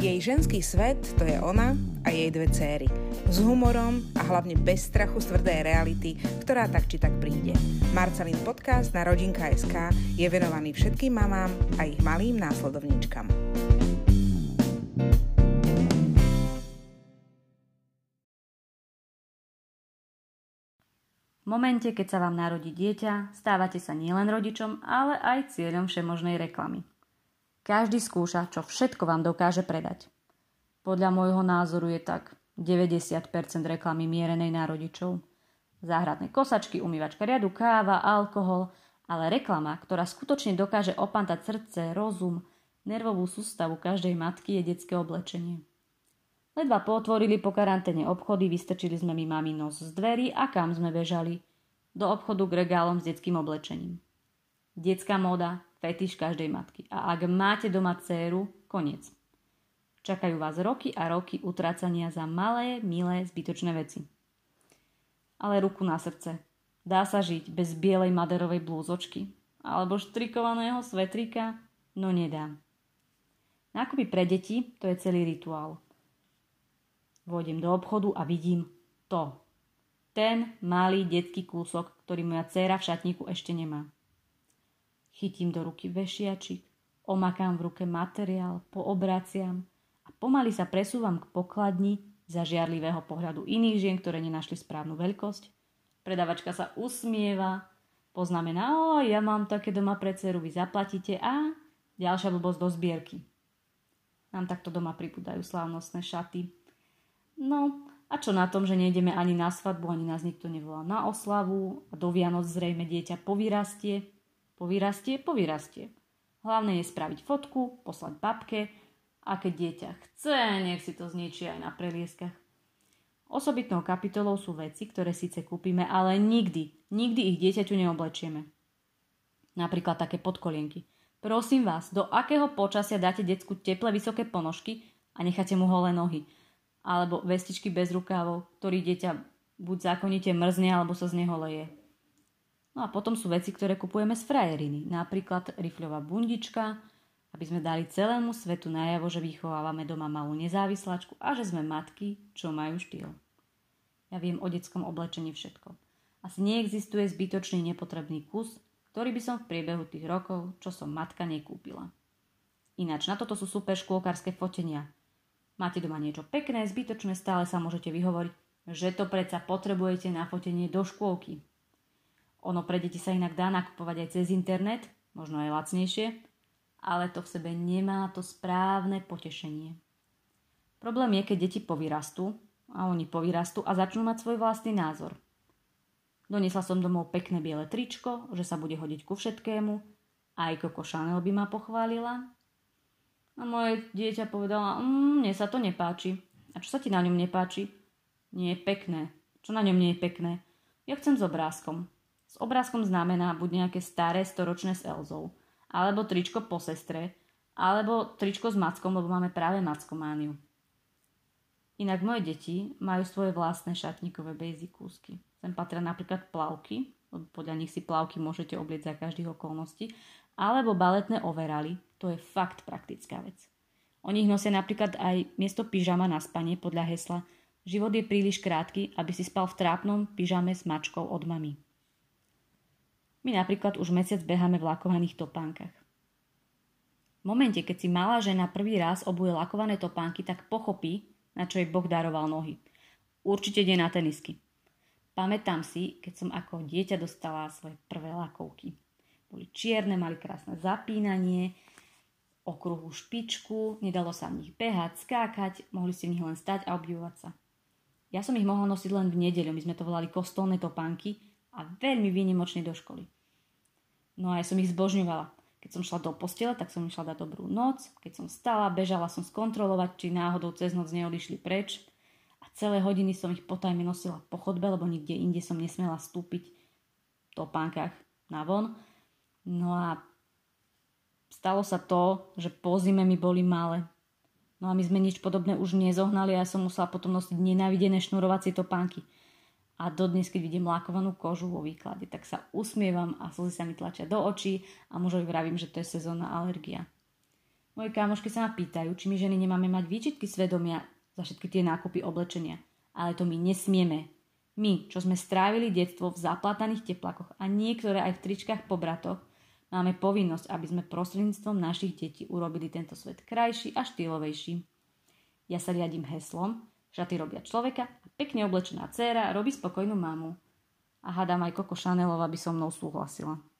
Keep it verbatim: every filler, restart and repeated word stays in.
Jej ženský svet to je ona a jej dve céry. S humorom a hlavne bez strachu z tvrdej reality, ktorá tak či tak príde. Marcelin podcast na rodinka bodka es ká je venovaný všetkým mamám a ich malým následovníčkam. V momente, keď sa vám narodí dieťa, stávate sa nielen rodičom, ale aj cieľom všemožnej reklamy. Každý skúša, čo všetko vám dokáže predať. Podľa môjho názoru je tak deväťdesiat percent reklamy mierenej na rodičov. Záhradné kosačky, umývačka riadu, káva, alkohol, ale reklama, ktorá skutočne dokáže opantať srdce, rozum, nervovú sústavu každej matky, je detské oblečenie. Ledva potvorili po karanténe obchody, vystrčili sme mi mami nos z dverí a kam sme bežali? Do obchodu k regálom s detským oblečením. Detská móda, fetiš každej matky. A ak máte doma dcéru, koniec. Čakajú vás roky a roky utrácania za malé, milé, zbytočné veci. Ale ruku na srdce. Dá sa žiť bez bielej maderovej blúzočky? Alebo štrikovaného svetrika? No nedá. Nákupy pre deti, to je celý rituál. Vôjdem do obchodu a vidím to. Ten malý detský kúsok, ktorý moja dcéra v šatníku ešte nemá. Chytím do ruky vešiačik, omakám v ruke materiál, poobraciam a pomaly sa presúvam k pokladni za žiarlivého pohľadu iných žien, ktoré nenašli správnu veľkosť. Predavačka sa usmieva, poznamená, o, ja mám také doma pre dceru, vy zaplatíte a ďalšia blbosť do zbierky. Nám takto doma pribúdajú slávnostné šaty. No a čo na tom, že nejdeme ani na svadbu, ani nás nikto nevolá na oslavu a do Vianoc zrejme dieťa povyrastie. Povyrastie, povyrastie. Hlavné je spraviť fotku, poslať babke a keď dieťa chce, nech si to zničí aj na prelieskach. Osobitnou kapitolou sú veci, ktoré síce kúpime, ale nikdy, nikdy ich dieťaťu neoblečieme. Napríklad také podkolienky. Prosím vás, do akého počasia dáte decku teplé vysoké ponožky a necháte mu holé nohy? Alebo vestičky bez rukávov, ktorý dieťa buď zákonite mrzne, alebo sa z neho leje. No a potom sú veci, ktoré kupujeme z frajeriny. Napríklad rifľová bundička, aby sme dali celému svetu najavo, že vychovávame doma malú nezávislačku a že sme matky, čo majú štýl. Ja viem o detskom oblečení všetko. Asi neexistuje zbytočný nepotrebný kus, ktorý by som v priebehu tých rokov, čo som matka, nekúpila. Ináč na toto sú super škôlkarské fotenia. Máte doma niečo pekné, zbytočné, stále sa môžete vyhovoriť, že to predsa potrebujete na fotenie do škôlky. Ono pre deti sa inak dá nakupovať aj cez internet, možno aj lacnejšie, ale to v sebe nemá to správne potešenie. Problém je, keď deti povyrastú, a oni povyrastú a začnú mať svoj vlastný názor. Doniesla som domov pekné biele tričko, že sa bude hodiť ku všetkému, aj Coco Chanel by ma pochválila. A moje dieťa povedala, mmm, mne sa to nepáči. A čo sa ti na ňom nepáči? Nie je pekné. Čo na ňom nie je pekné? Ja chcem s obrázkom. S obrázkom znamená buď nejaké staré storočné s Elzou, alebo tričko po sestre, alebo tričko s Mackom, lebo máme práve Mackomániu. Inak moje deti majú svoje vlastné šatníkové basic kúsky. Sem patria napríklad plavky, lebo podľa nich si plavky môžete oblieť za každých okolností, alebo baletné overaly, to je fakt praktická vec. Oni ich nosia napríklad aj miesto pyžama na spanie podľa hesla život je príliš krátky, aby si spal v trápnom pyžame s mačkou od mami. My napríklad už mesiac beháme v lakovaných topánkach. V momente, keď si malá žena prvý raz obuje lakované topánky, tak pochopí, na čo jej Boh daroval nohy. Určite nie na tenisky. Pamätám si, keď som ako dieťa dostala svoje prvé lakovky. Boli čierne, mali krásne zapínanie, okruhú špičku, nedalo sa v nich behať, skákať, mohli ste v nich len stať a obdivovať sa. Ja som ich mohla nosiť len v nedeľu, my sme to volali kostolné topánky, a veľmi výnimočne do školy. No a ja som ich zbožňovala. Keď som šla do postele, tak som išla dať dobrú noc. Keď som stala, bežala som skontrolovať, či náhodou cez noc neodišli preč. A celé hodiny som ich potajme nosila po chodbe, lebo nikde inde som nesmela vstúpiť v topánkach na von. No a stalo sa to, že po zime mi boli malé. No a my sme nič podobné už nezohnali a ja som musela potom nosiť nenávidené šnurovacie topánky. A dodnes, keď vidím lakovanú kožu vo výklade, tak sa usmievam a slzy sa mi tlačia do očí a mužovi vravím, že to je sezónna alergia. Moje kamošky sa ma pýtajú, či my ženy nemáme mať výčitky svedomia za všetky tie nákupy oblečenia. Ale to my nesmieme. My, čo sme strávili detstvo v zaplataných teplakoch a niektoré aj v tričkách po bratoch, máme povinnosť, aby sme prostredníctvom našich detí urobili tento svet krajší a štýlovejší. Ja sa riadím heslom, šaty robia človeka a pekne oblečená dcéra robí spokojnú mamu. A hádam aj Coco Chanelová by so mnou súhlasila.